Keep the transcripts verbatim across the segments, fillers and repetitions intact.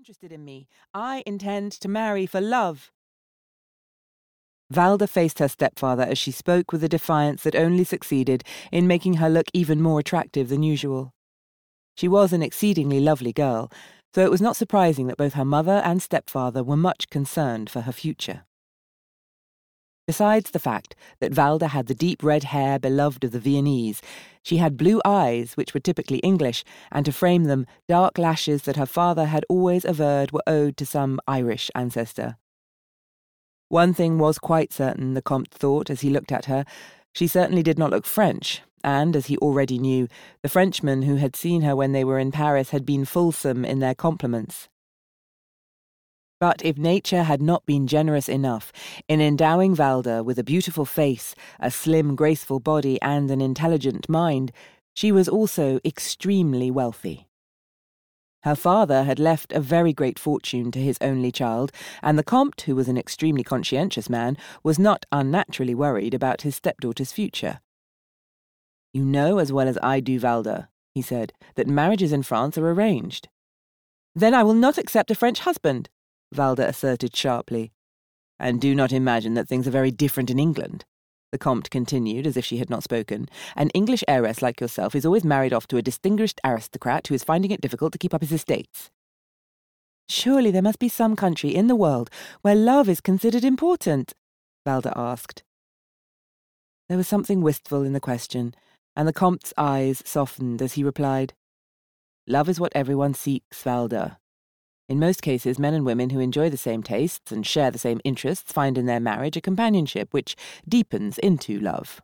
interested in me. I intend to marry for love." Valda faced her stepfather as she spoke with a defiance that only succeeded in making her look even more attractive than usual. She was an exceedingly lovely girl, so it was not surprising that both her mother and stepfather were much concerned for her future. Besides the fact that Valda had the deep red hair beloved of the Viennese, she had blue eyes, which were typically English, and to frame them, dark lashes that her father had always averred were owed to some Irish ancestor. One thing was quite certain, the Comte thought as he looked at her. She certainly did not look French, and, as he already knew, the Frenchmen who had seen her when they were in Paris had been fulsome in their compliments. But if nature had not been generous enough in endowing Valda with a beautiful face, a slim, graceful body, and an intelligent mind, she was also extremely wealthy. Her father had left a very great fortune to his only child, and the Comte, who was an extremely conscientious man, was not unnaturally worried about his stepdaughter's future. "You know as well as I do, Valda," he said, "that marriages in France are arranged." "Then I will not accept a French husband," Valda asserted sharply. "And do not imagine that things are very different in England," the Comte continued, as if she had not spoken. "An English heiress like yourself is always married off to a distinguished aristocrat who is finding it difficult to keep up his estates." "Surely there must be some country in the world where love is considered important?" Valda asked. There was something wistful in the question, and the Comte's eyes softened as he replied, "Love is what everyone seeks, Valda. In most cases, men and women who enjoy the same tastes and share the same interests find in their marriage a companionship which deepens into love."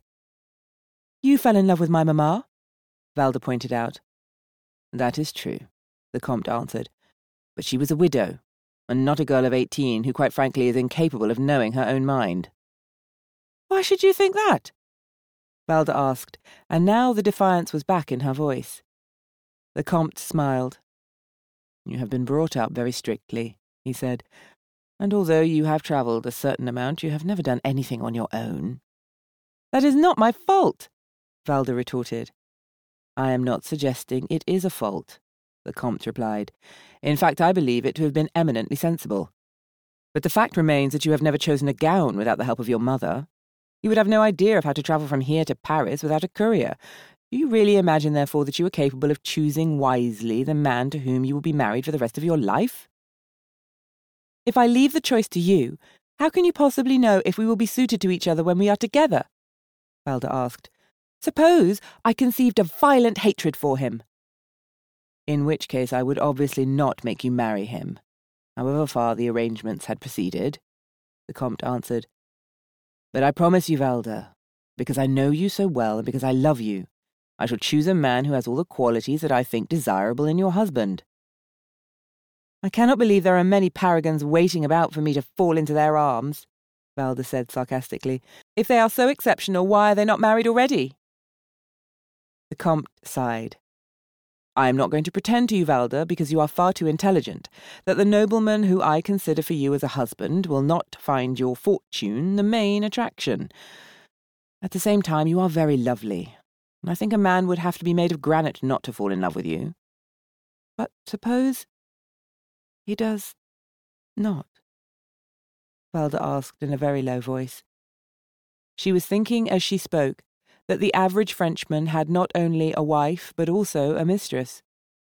"You fell in love with my mamma?" Valda pointed out. "That is true," the Comte answered. "But she was a widow, and not a girl of eighteen who quite frankly is incapable of knowing her own mind." "Why should you think that?" Valda asked, and now the defiance was back in her voice. The Comte smiled. "You have been brought up very strictly," he said, "and although you have travelled a certain amount, you have never done anything on your own." "That is not my fault," Valda retorted. "I am not suggesting it is a fault," the Comte replied. "In fact, I believe it to have been eminently sensible. But the fact remains that you have never chosen a gown without the help of your mother. You would have no idea of how to travel from here to Paris without a courier. Do you really imagine, therefore, that you are capable of choosing wisely the man to whom you will be married for the rest of your life?" "If I leave the choice to you, how can you possibly know if we will be suited to each other when we are together?" Valda asked. "Suppose I conceived a violent hatred for him." "In which case I would obviously not make you marry him, however far the arrangements had proceeded," the Comte answered. "But I promise you, Valda, because I know you so well and because I love you, I shall choose a man who has all the qualities that I think desirable in your husband." "I cannot believe there are many paragons waiting about for me to fall into their arms," Valda said sarcastically. "If they are so exceptional, why are they not married already?" The Comte sighed. "I am not going to pretend to you, Valda, because you are far too intelligent, that the nobleman who I consider for you as a husband will not find your fortune the main attraction. At the same time, you are very lovely, and I think a man would have to be made of granite not to fall in love with you." "But suppose he does not?" Valda asked in a very low voice. She was thinking as she spoke that the average Frenchman had not only a wife but also a mistress.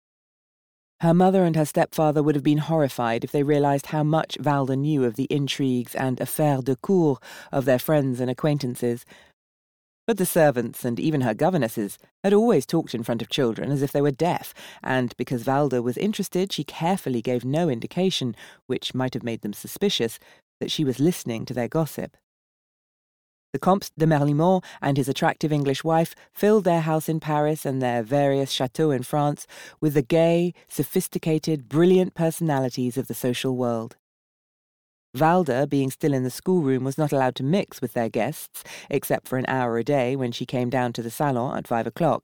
Her mother and her stepfather would have been horrified if they realized how much Valda knew of the intrigues and affaires de cour of their friends and acquaintances. But the servants, and even her governesses, had always talked in front of children as if they were deaf, and because Valda was interested, she carefully gave no indication, which might have made them suspicious, that she was listening to their gossip. The Comte de Merlimont and his attractive English wife filled their house in Paris and their various chateaux in France with the gay, sophisticated, brilliant personalities of the social world. Valda, being still in the schoolroom, was not allowed to mix with their guests, except for an hour a day when she came down to the salon at five o'clock.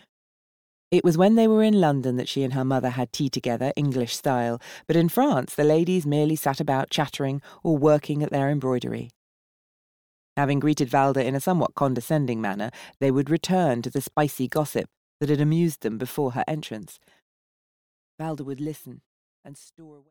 It was when they were in London that she and her mother had tea together, English style, but in France the ladies merely sat about chattering or working at their embroidery. Having greeted Valda in a somewhat condescending manner, they would return to the spicy gossip that had amused them before her entrance. Valda would listen and store away.